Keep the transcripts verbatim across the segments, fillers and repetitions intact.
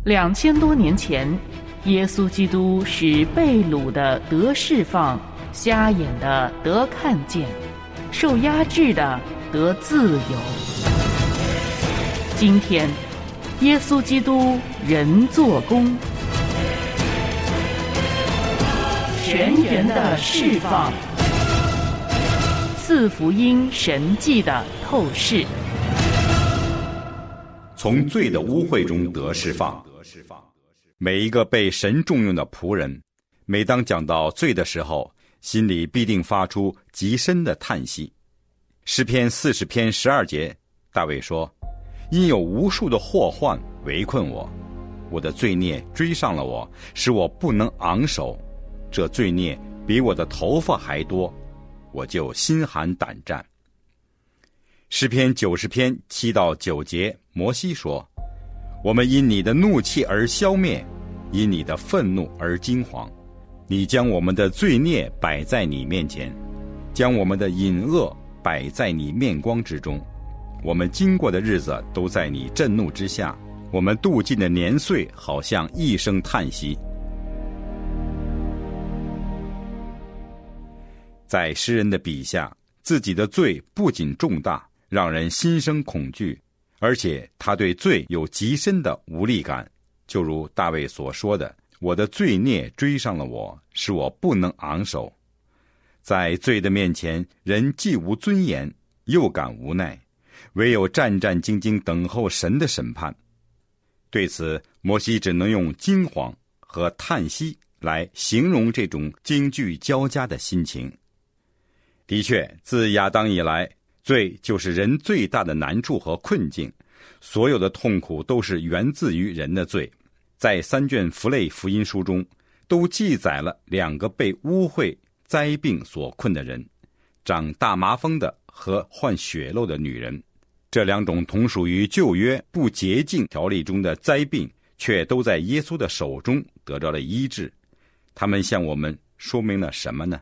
两千多年前，耶稣基督使被掳的得释放，瞎眼的得看见，受压制的得自由。今天，耶稣基督人做工，全员的释放，四福音神迹的透视。 从罪的污秽中得释放。每一个被神重用的仆人，每当讲到罪的时候，心里必定发出极深的叹息。诗篇四十篇十二节，大卫说：因有无数的祸患围困我，我的罪孽追上了我，使我不能昂首。这罪孽比我的头发还多，我就心寒胆战。诗篇九十篇七到九节，摩西说：我们因你的怒气而消灭，因你的愤怒而惊惶。你将我们的罪孽摆在你面前，将我们的隐恶摆在你面光之中。我们经过的日子都在你震怒之下，我们度尽的年岁好像一声叹息。在诗人的笔下，自己的罪不仅重大，让人心生恐惧，而且他对罪有极深的无力感，就如大卫所说的：我的罪孽追上了我，使我不能昂首。在罪的面前，人既无尊严，又感无奈，唯有战战兢兢等候神的审判。对此，摩西只能用惊惶和叹息来形容这种惊惧交加的心情。的确，自亚当以来，罪就是人最大的难处和困境，所有的痛苦都是源自于人的罪。在三卷弗类福音书中，都记载了两个被污秽灾病所困的人，长大麻风的和患血漏的女人。这两种同属于旧约不洁净条例中的灾病，却都在耶稣的手中得到了医治。他们向我们说明了什么呢？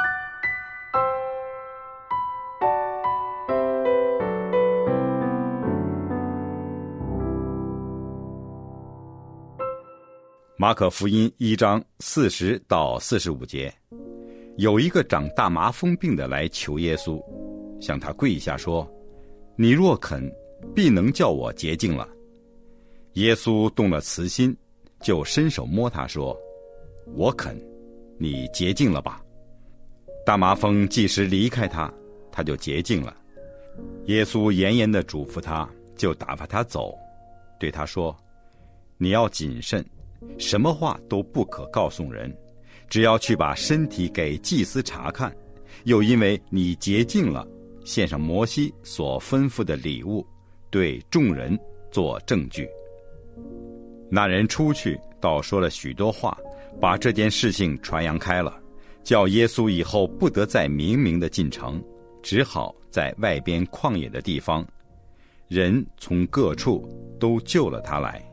马可福音一章四十到四十五节，有一个长大麻风病的来求耶稣，向他跪下说：你若肯，必能叫我洁净了。耶稣动了慈心，就伸手摸他说：我肯，你洁净了吧。大麻风即时离开他，他就洁净了。耶稣严严地嘱咐他，就打发他走，对他说：你要谨慎，什么话都不可告诉人，只要去把身体给祭司查看，又因为你洁净了，献上摩西所吩咐的礼物，对众人做证据。那人出去，倒说了许多话，把这件事情传扬开了，叫耶稣以后不得再明明的进城，只好在外边旷野的地方。人从各处都救了他来。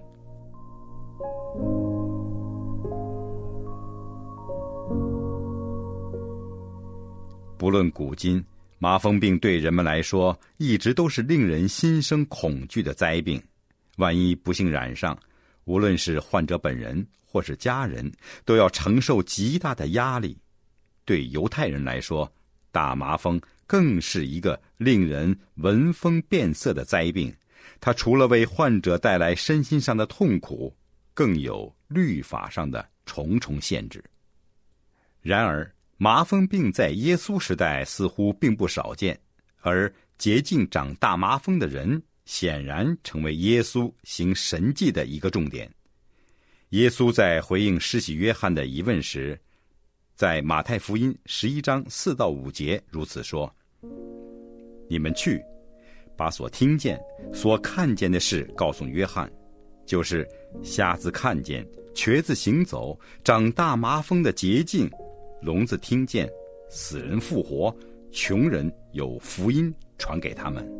不论古今，麻风病对人们来说一直都是令人心生恐惧的灾病。万一不幸染上，无论是患者本人或是家人，都要承受极大的压力。对犹太人来说，大麻风更是一个令人闻风变色的灾病。它除了为患者带来身心上的痛苦，更有律法上的重重限制。然而，麻风病在耶稣时代似乎并不少见，而洁净长大麻风的人显然成为耶稣行神迹的一个重点。耶稣在回应施洗约翰的疑问时，在马太福音十一章四到五节如此说：你们去，把所听见所看见的事告诉约翰，就是瞎子看见，瘸子行走，长大麻风的洁净，聋子听见，死人复活，穷人有福音传给他们。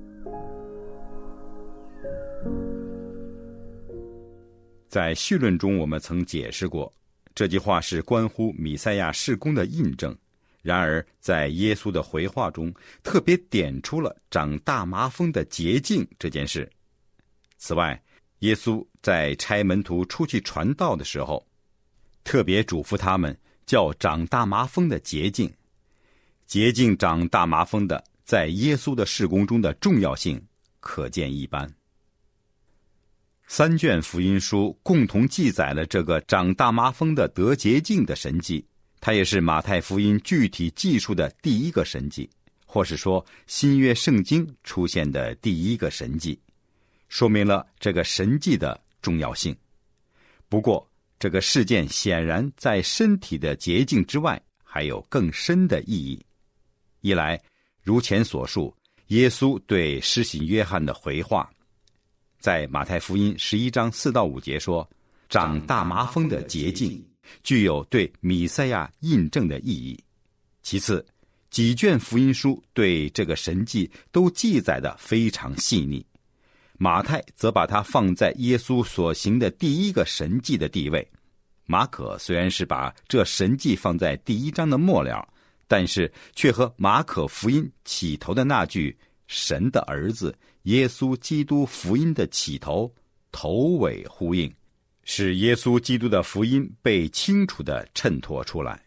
在绪论中我们曾解释过，这句话是关乎弥赛亚事工的印证，然而在耶稣的回话中特别点出了长大麻风的洁净这件事。此外， 耶稣在差门徒出去传道的时候，特别嘱咐他们叫长大麻风的洁净。洁净长大麻风的在耶稣的事工中的重要性可见一斑。三卷福音书共同记载了这个长大麻风的得洁净的神迹，它也是马太福音具体记述的第一个神迹，或是说新约圣经出现的第一个神迹，说明了这个神迹的重要性。不过这个事件显然在身体的洁净之外还有更深的意义。一来，如前所述，耶稣对施洗约翰的回话，在马太福音十一章四到五节说，长大麻风的洁净具有对弥赛亚印证的意义。其次，几卷福音书对这个神迹都记载得非常细腻，马太则把它放在耶稣所行的第一个神迹的地位。马可虽然是把这神迹放在第一章的末了，但是却和马可福音起头的那句神的儿子耶稣基督福音的起头头尾呼应，使耶稣基督的福音被清楚地衬托出来。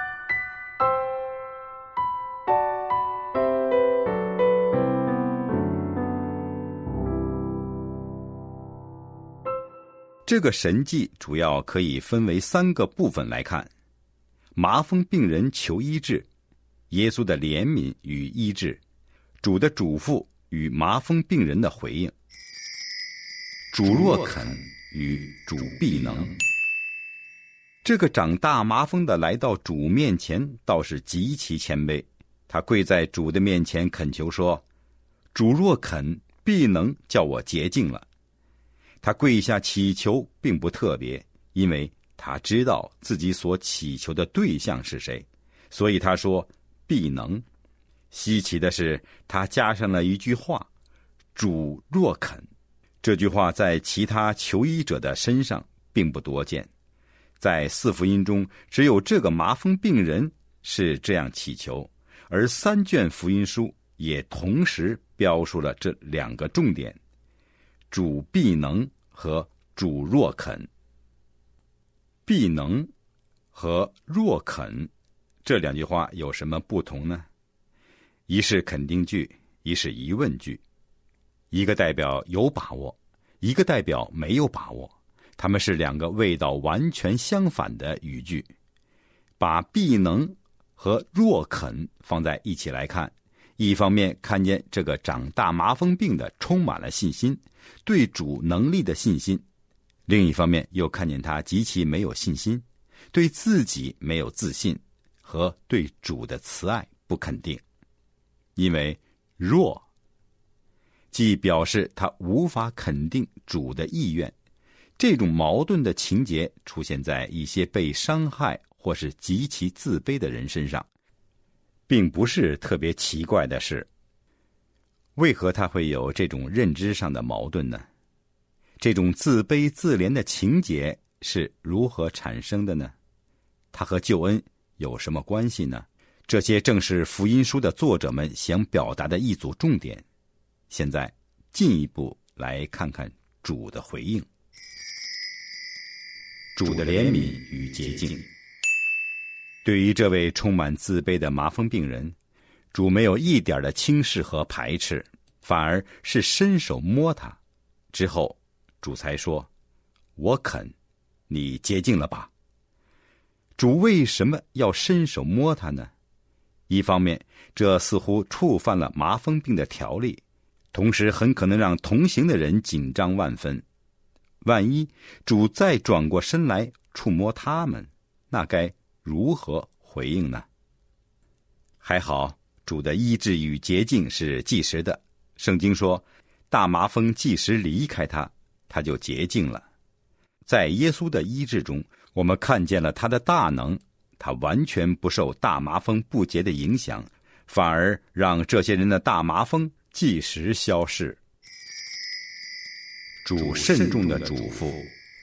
这个神迹主要可以分为三个部分来看：麻风病人求医治，耶稣的怜悯与医治，主的嘱咐与麻风病人的回应，主若肯与主必能。这个长大麻风的来到主面前倒是极其谦卑，他跪在主的面前恳求说，主若肯必能叫我洁净了。他跪下祈求并不特别，因为他知道自己所祈求的对象是谁，所以他说必能。稀奇的是，他加上了一句话，主若肯。这句话在其他求医者的身上并不多见，在四福音中只有这个麻风病人是这样祈求，而三卷福音书也同时标述了这两个重点，主必能和主若肯。必能和若肯这两句话有什么不同呢？一是肯定句，一是疑问句，一个代表有把握，一个代表没有把握，它们是两个味道完全相反的语句。把必能和若肯放在一起来看，一方面看见这个长大麻风病的充满了信心，对主能力的信心，另一方面又看见他极其没有信心，对自己没有自信，和对主的慈爱不肯定。因为若既表示他无法肯定主的意愿，这种矛盾的情节出现在一些被伤害或是极其自卑的人身上，并不是特别奇怪的事。为何他会有这种认知上的矛盾呢？这种自卑自怜的情节是如何产生的呢？它和救恩有什么关系呢？这些正是福音书的作者们想表达的一组重点。现在进一步来看看主的回应。主的怜悯与洁净。对于这位充满自卑的麻风病人，主没有一点的轻视和排斥，反而是伸手摸他。之后主才说，我肯，你洁净了吧。主为什么要伸手摸他呢？一方面，这似乎触犯了麻风病的条例，同时很可能让同行的人紧张万分。万一主再转过身来触摸他们，那该如何回应呢？还好，主的医治与洁净是即时的。圣经说，大麻风即时离开他，他就洁净了。在耶稣的医治中，我们看见了他的大能，他完全不受大麻风不洁的影响，反而让这些人的大麻风即时消逝。主慎重的嘱咐。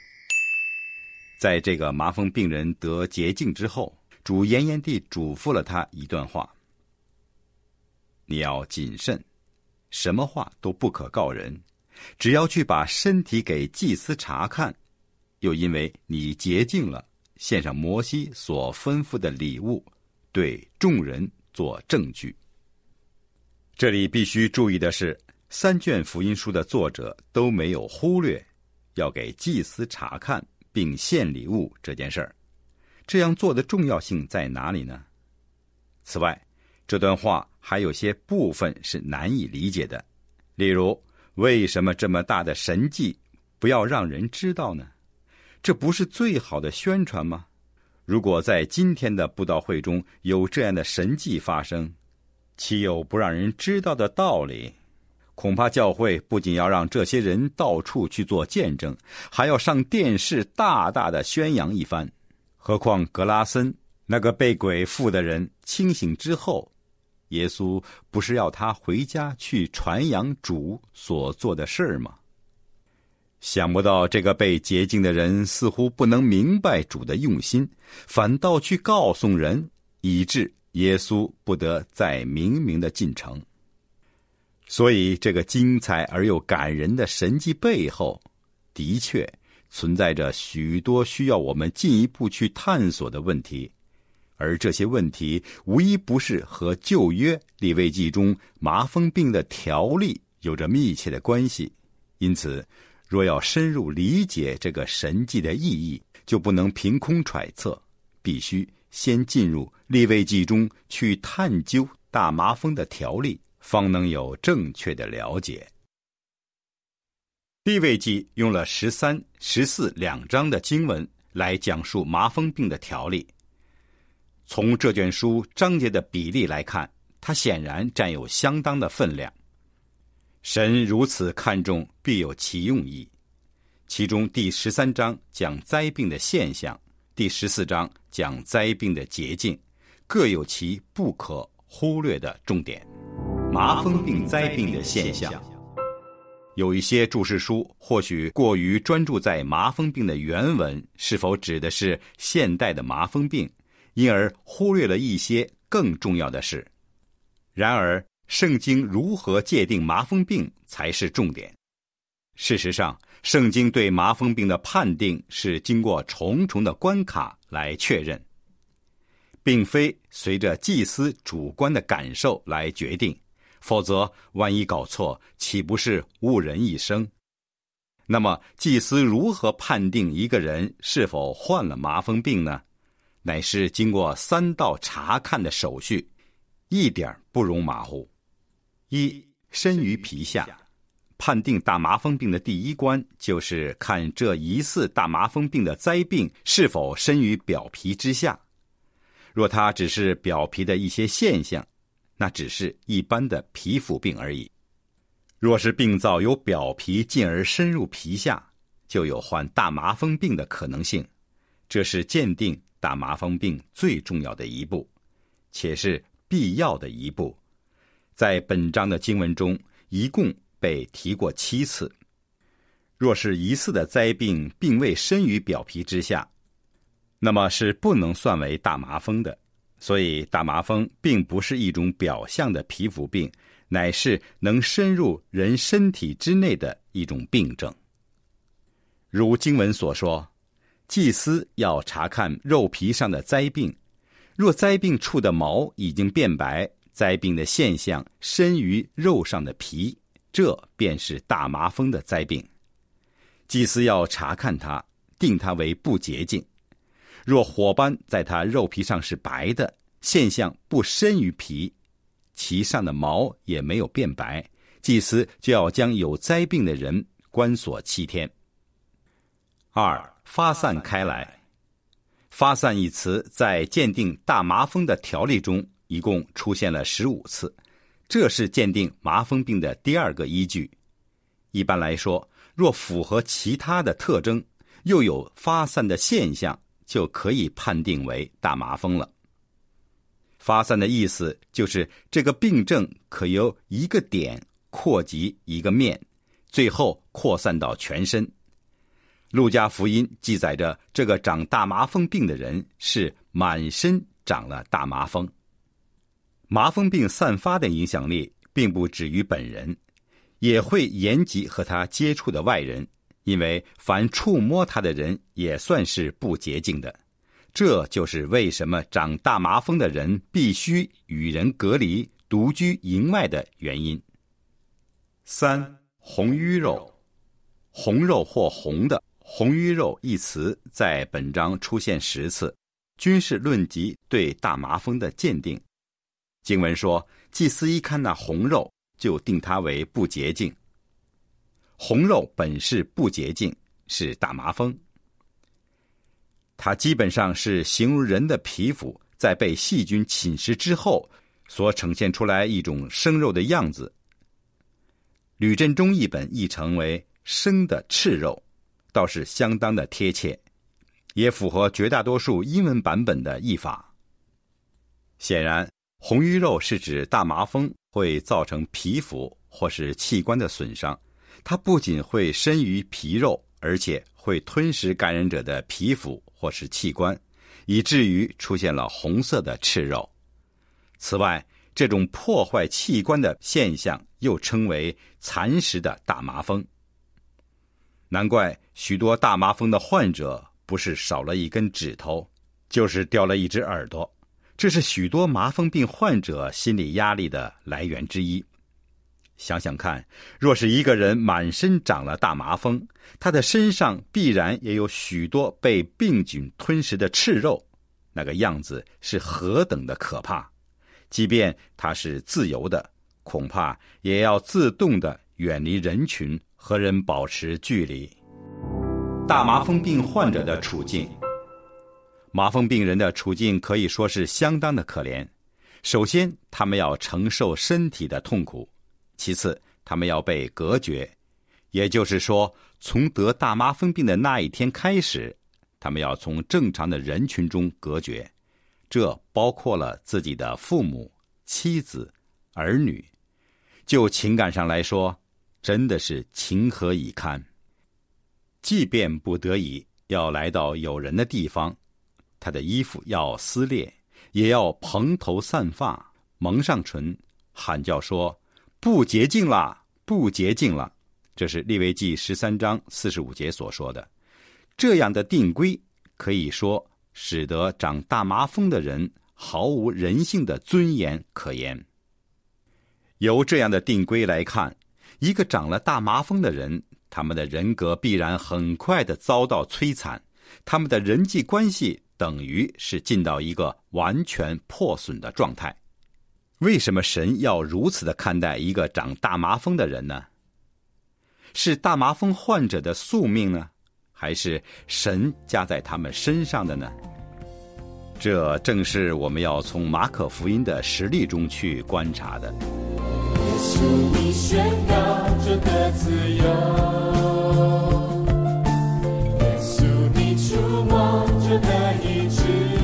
在这个麻风病人得洁净之后，主严严地嘱咐了他一段话：你要谨慎，什么话都不可告人， 只要去把身体给祭司查看，又因为你洁净了，献上摩西所吩咐的礼物，对众人做证据。这里必须注意的是，三卷福音书的作者都没有忽略要给祭司查看并献礼物这件事儿。这样做的重要性在哪里呢？此外，这段话还有些部分是难以理解的，例如，为什么这么大的神迹不要让人知道呢？这不是最好的宣传吗？如果在今天的布道会中有这样的神迹发生，岂有不让人知道的道理？恐怕教会不仅要让这些人到处去做见证，还要上电视大大的宣扬一番。何况格拉森那个被鬼附的人清醒之后，耶稣不是要他回家去传扬主所做的事儿吗？想不到这个被洁净的人似乎不能明白主的用心，反倒去告诉人，以致耶稣不得再明明的进城。所以这个精彩而又感人的神迹背后，的确存在着许多需要我们进一步去探索的问题，而这些问题无一不是和旧约利未记中麻风病的条例有着密切的关系。因此，若要深入理解这个神迹的意义，就不能凭空揣测，必须先进入利未记中去探究大麻风的条例，方能有正确的了解。利未记用了十三、十四两章的经文来讲述麻风病的条例。从这卷书章节的比例来看，它显然占有相当的分量。神如此看重，必有其用意。其中第十三章讲灾病的现象，第十四章讲灾病的捷径，各有其不可忽略的重点。麻风病灾病的现象，有一些注释书或许过于专注在麻风病的原文是否指的是现代的麻风病，因而忽略了一些更重要的事。然而圣经如何界定麻风病才是重点。事实上，圣经对麻风病的判定是经过重重的关卡来确认，并非随着祭司主观的感受来决定，否则万一搞错，岂不是误人一生？那么祭司如何判定一个人是否患了麻风病呢？乃是经过三道查看的手续，一点不容马虎。一、深于皮下。判定大麻风病的第一关，就是看这疑似大麻风病的灾病是否深于表皮之下。若它只是表皮的一些现象，那只是一般的皮肤病而已。若是病灶由表皮进而深入皮下，就有患大麻风病的可能性。这是鉴定大麻风病最重要的一步，且是必要的一步。在本章的经文中，一共被提过七次。若是疑似的灾病并未深于表皮之下，那么是不能算为大麻风的。所以大麻风并不是一种表象的皮肤病，乃是能深入人身体之内的一种病症。如经文所说，祭司要查看肉皮上的灾病，若灾病处的毛已经变白，灾病的现象深于肉上的皮，这便是大麻风的灾病。祭司要查看它，定它为不洁净。若火斑在它肉皮上是白的，现象不深于皮，其上的毛也没有变白，祭司就要将有灾病的人关锁七天。二、发散开来。发散一词在鉴定大麻风的条例中一共出现了十五次，这是鉴定麻风病的第二个依据。一般来说，若符合其他的特征，又有发散的现象，就可以判定为大麻风了。发散的意思就是这个病症可由一个点扩及一个面，最后扩散到全身。路加福音记载着这个长大麻风病的人是满身长了大麻风。麻风病散发的影响力并不止于本人， 也会延及和他接触的外人，因为凡触摸他的人也算是不洁净的。这就是为什么长大麻风的人必须与人隔离，独居营外的原因。三、红瘀肉。红肉或红的红瘀肉一词在本章出现十次，均是论及对大麻风的鉴定。经文说，祭司一看那红肉，就定它为不洁净。红肉本是不洁净，是大麻风。它基本上是形容人的皮肤在被细菌侵蚀之后所呈现出来一种生肉的样子。吕振中译本译成为生的赤肉，倒是相当的贴切，也符合绝大多数英文版本的译法。显然，红瘀肉是指大麻风会造成皮肤或是器官的损伤，它不仅会深于皮肉，而且会吞噬感染者的皮肤或是器官，以至于出现了红色的赤肉。此外，这种破坏器官的现象又称为蚕食的大麻风。难怪许多大麻风的患者不是少了一根指头，就是掉了一只耳朵，这是许多麻风病患者心理压力的来源之一。想想看，若是一个人满身长了大麻风，他的身上必然也有许多被病菌吞噬的赤肉，那个样子是何等的可怕！即便他是自由的，恐怕也要自动的远离人群，和人保持距离。大麻风病患者的处境，麻风病人的处境可以说是相当的可怜。首先，他们要承受身体的痛苦；其次，他们要被隔绝，也就是说，从得大麻风病的那一天开始，他们要从正常的人群中隔绝。这包括了自己的父母、妻子、儿女。就情感上来说，真的是情何以堪。即便不得已要来到有人的地方，他的衣服要撕裂，也要蓬头散发，蒙上唇，喊叫说：“不洁净了，不洁净了。”这是利未记十三章四十五节所说的。这样的定规可以说使得长大麻风的人毫无人性的尊严可言。由这样的定规来看，一个长了大麻风的人，他们的人格必然很快地遭到摧残，他们的人际关系等于是进到一个完全破损的状态。为什么神要如此地看待一个长大麻风的人呢？是大麻风患者的宿命呢，还是神加在他们身上的呢？这正是我们要从马可福音的实例中去观察的。 耶稣，你宣告这个自由，耶稣，你触摸这个医治，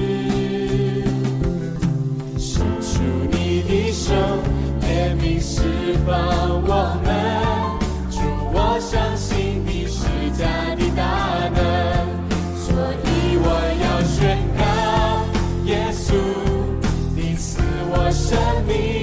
伸出你的手，怜悯释放我们。主，我相信你是加的大能，所以我要宣告，耶稣，你赐我生命。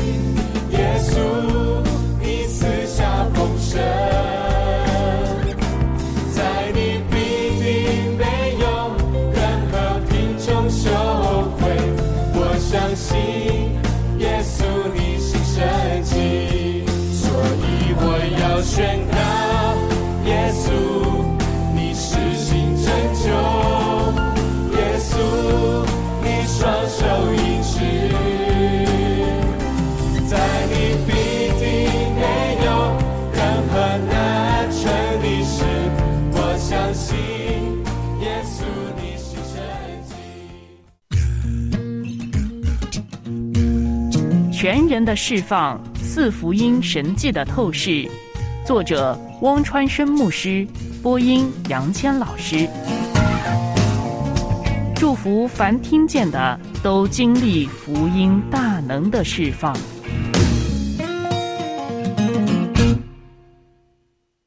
宣告，耶稣，你施行拯救，耶稣，你双手医治，在你必定没有任何难成的事。我相信，耶稣，你是神迹。 全人的释放，四福音神迹的透视。作者汪川生牧师，播音杨谦老师。祝福凡听见的都经历福音大能的释放。